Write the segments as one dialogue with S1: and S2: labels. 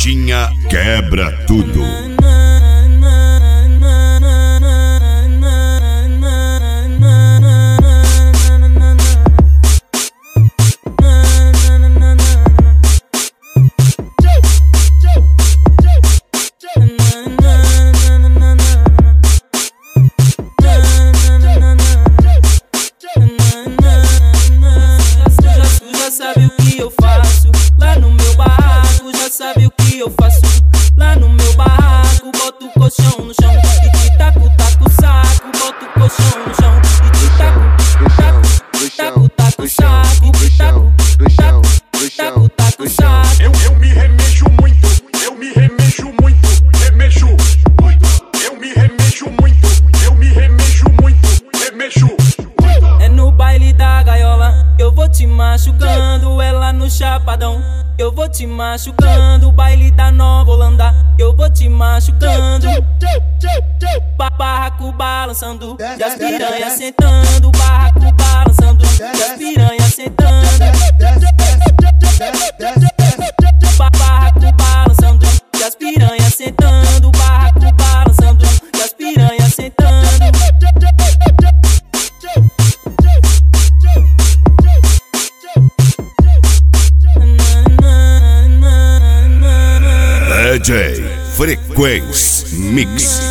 S1: Motinha quebra tudo.
S2: Sabe o que eu faço lá no meu barraco? Já sabe o que eu faço lá no meu barraco? Boto o colchão no chão e te taco, taco o saco. Boto o colchão no chão e te taco, taco, taco, taco o saco. Te taco, taco, taco, taco o saco.
S3: Eu me remexo muito, eu me remexo muito, remexo muito. Eu me remexo muito, eu me remexo muito, remexo muito.
S2: É no baile da gaiola que eu vou te machucando, é lá no Chapadão que eu vou te machucando, o baile da Nova Holanda que eu vou te machucando. Barraco balançando, e as piranhas sentando, barraco balançando, e as piranhas sentando. Barraco balançando, e as piranhas sentando, barraco balançando, e as piranhas sentando.
S1: DJ Frequência Mix.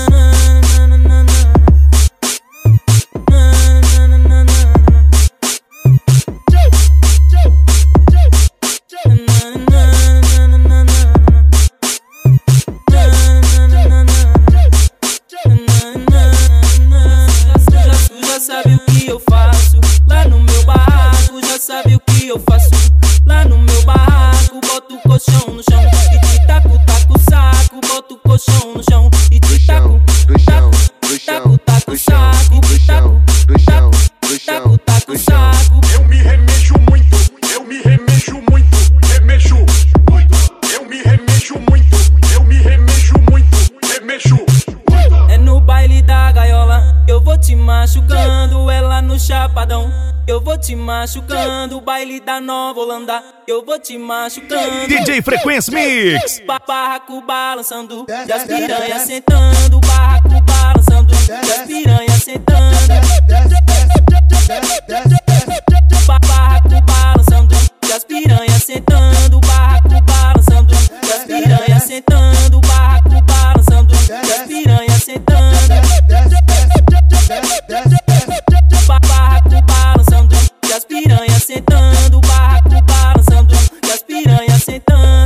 S2: Já sabe o que eu faço lá no meu barraco? Já sabe o que eu faço lá no meu barraco? Boto o colchão no chão e te taco, taco o saco. Boto o colchão no chão e te taco, taco, taco, taco o saco. Te taco, taco, taco, taco o saco.
S3: Eu me remexo muito, eu me remexo muito, remexo muito. Eu me remexo muito, eu me remexo muito, remexo muito.
S2: É no baile da gaiola que eu vou te machucando, é lá no Chapadão que eu vou te machucando, o baile da Nova Holanda que eu vou te machucando.
S1: DJ Frequência Mix.
S2: Barraco balançando, e as piranhas sentando, barraco balançando, e as piranhas sentando.